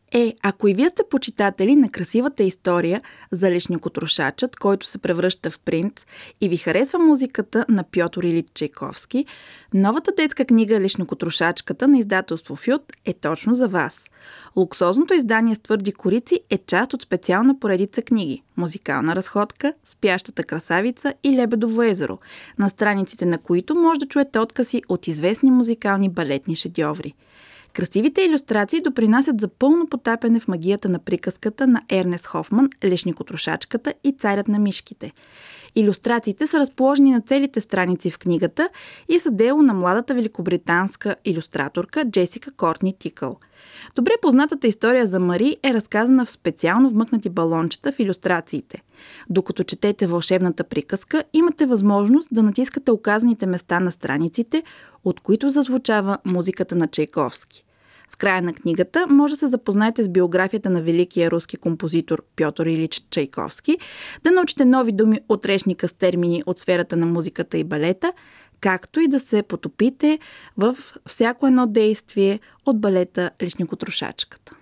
Ако и вие сте почитатели на красивата история за Лешникотрошачът, който се превръща в принц, и ви харесва музиката на Пьотър Илич Чайковски, новата детска книга Лешникотрошачката на издателство Фют е точно за вас. Луксозното издание с твърди корици е част от специална поредица книги «Музикална разходка», «Спящата красавица» и «Лебедово езеро», на страниците на които може да чуете откъси от известни музикални балетни шедьоври. Красивите илюстрации допринасят за пълно потапяне в магията на приказката на Ернест Хофман «Лешникотрошачката и царят на мишките». Илюстрациите са разположени на целите страници в книгата и са дело на младата великобританска илюстраторка Джесика Кортни Тикъл. Добре познатата история за Мари е разказана в специално вмъкнати балончета в илюстрациите. Докато четете вълшебната приказка, имате възможност да натискате указаните места на страниците, от които зазвучава музиката на Чайковски. В края на книгата може да се запознаете с биографията на великия руски композитор Пьотър Илич Чайковски, да научите нови думи от речника с термини от сферата на музиката и балета, както и да се потопите в всяко едно действие от балета Лешникотрошачката.